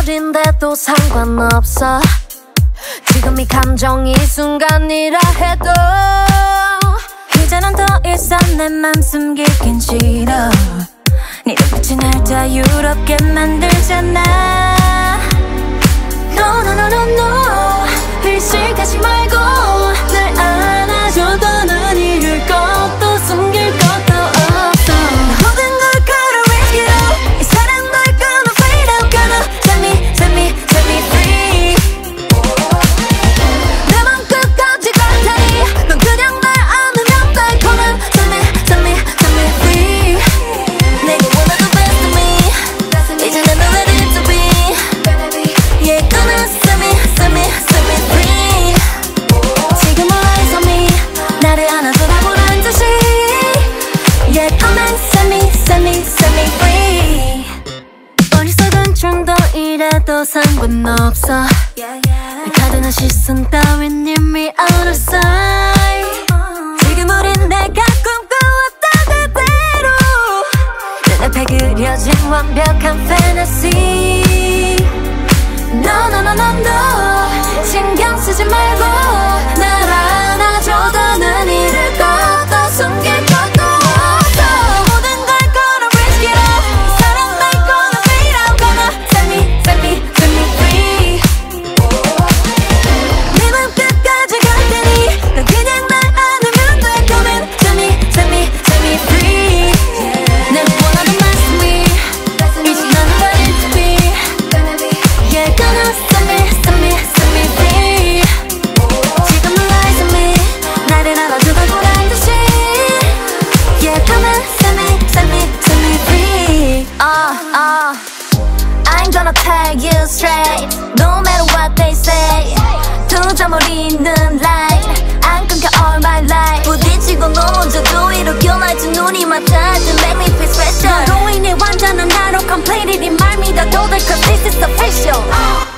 지금부터인데도 상관없어. 지금 이 감정이 순간이라 해도 이제는 더 이상 내 맘 숨기긴 싫어. 네 눈빛이 날 자유롭게 만들잖아. No no no no no, 의식하지 말고 날 안아줘. 더는 잃을 것도 숨길 것도 없어. 모든 걸 걸어 risk it all. 이 사랑 널 gonna fade out. Gonna set me, set me, set me free. 내 맘 끝까지 갈 테니 넌 그냥 날 안으면 달콤한 set me, set me, set me free. 내가 원하던 best of me 이제는 너 ready to be. Yeah, gonna set me, set me, set me free. 지금 eyes on me 나를 안아줘 나 보란 듯이. Yeah, come and set me, set me, set me free. 어리석은 정도 이래도 상관없어. 가득한 시선 따윈 이미 out of sight. 지금 우린 내가 꿈꿔왔던 그대로 눈앞에 그려진 완벽한 fantasy. No no no no no, 신경 쓰지 말고 날 안아줘. 더는 잃을 것도 숨길 것도 없어. 모든 걸 걸어 risk it all. 이 사랑 날 gonna fade out. Gonna set me, set me, set me free. 네 맘 끝까지 갈 테니 넌 그냥 날 안으면 돼. Come and set me, set me, set me free. 내 원하는 best of me 이제 넌 ready to be. Yeah, gonna set me, set me, set me free. 지금 eyes on me 나를 안아줘 날 보란 듯이. Yeah, come and set me, set me, set me free. I ain't gonna tell you straight no matter what they say. 두 점을 잇는 line 안 끊겨 all my life. 부딪히고 넘어져도 일으켜 날 두 눈이 맞닿아 to make me feel special. 너로 인해 완전한 나로 completely 네 말 믿어도 돼 cause this is official.